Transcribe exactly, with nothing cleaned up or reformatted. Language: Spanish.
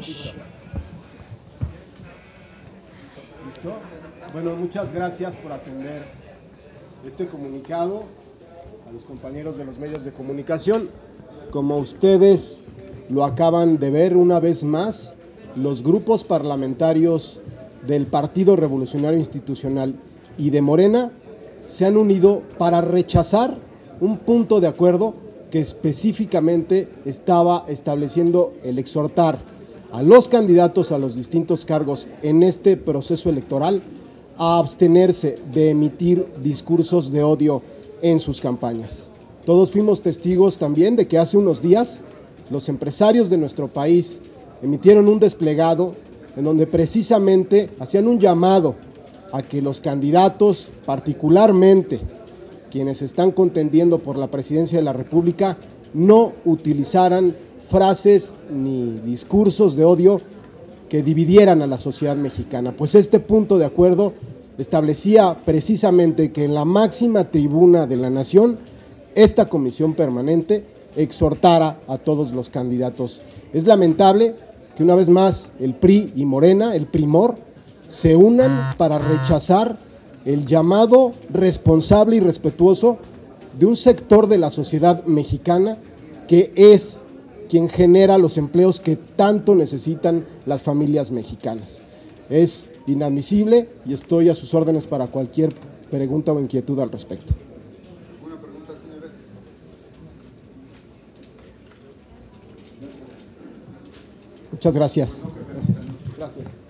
¿Listo? Bueno, muchas gracias por atender este comunicado a los compañeros de los medios de comunicación. Como ustedes lo acaban de ver una vez más, los grupos parlamentarios del Partido Revolucionario Institucional y de Morena se han unido para rechazar un punto de acuerdo que específicamente estaba estableciendo el exhortar a los candidatos a los distintos cargos en este proceso electoral a abstenerse de emitir discursos de odio en sus campañas. Todos fuimos testigos también de que hace unos días los empresarios de nuestro país emitieron un desplegado en donde precisamente hacían un llamado a que los candidatos, particularmente quienes están contendiendo por la presidencia de la República, no utilizaran frases ni discursos de odio que dividieran a la sociedad mexicana. Pues este punto de acuerdo establecía precisamente que en la máxima tribuna de la nación, esta comisión permanente exhortara a todos los candidatos. Es lamentable que una vez más el P R I y Morena, el Primor, se unan para rechazar el llamado responsable y respetuoso de un sector de la sociedad mexicana que es quien genera los empleos que tanto necesitan las familias mexicanas. Es inadmisible y estoy a sus órdenes para cualquier pregunta o inquietud al respecto. ¿Alguna pregunta, señores? Muchas gracias. Gracias. Gracias.